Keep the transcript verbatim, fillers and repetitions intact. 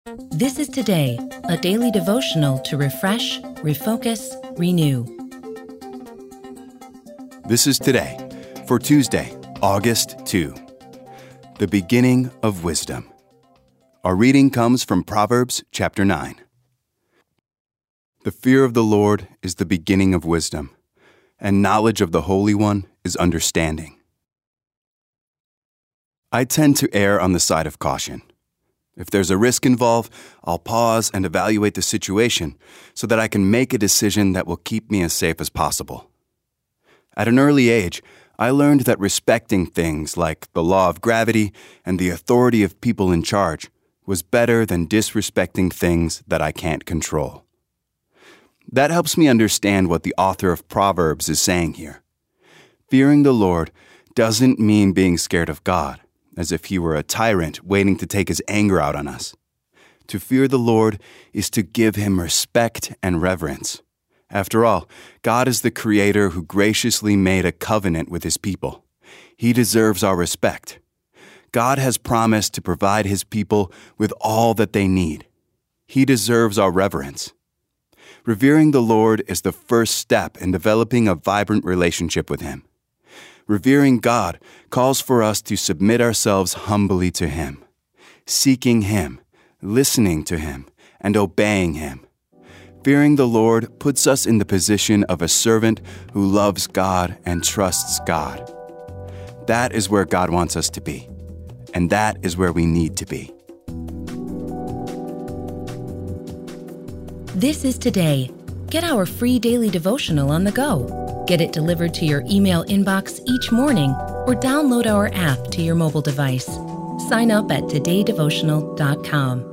This is Today, a daily devotional to refresh, refocus, renew. This is Today for Tuesday, August second, the beginning of wisdom. Our reading comes from Proverbs chapter nine. The fear of the Lord is the beginning of wisdom, and knowledge of the Holy One is understanding. I tend to err on the side of caution. If there's a risk involved, I'll pause and evaluate the situation so that I can make a decision that will keep me as safe as possible. At an early age, I learned that respecting things like the law of gravity and the authority of people in charge was better than disrespecting things that I can't control. That helps me understand what the author of Proverbs is saying here. Fearing the Lord doesn't mean being scared of God, as if he were a tyrant waiting to take his anger out on us. To fear the Lord is to give him respect and reverence. After all, God is the Creator who graciously made a covenant with his people. He deserves our respect. God has promised to provide his people with all that they need. He deserves our reverence. Revering the Lord is the first step in developing a vibrant relationship with him. Revering God calls for us to submit ourselves humbly to him, seeking him, listening to him, and obeying him. Fearing the Lord puts us in the position of a servant who loves God and trusts God. That is where God wants us to be, and that is where we need to be. This is Today. Get our free daily devotional on the go. Get it delivered to your email inbox each morning or download our app to your mobile device. Sign up at today devotional dot com.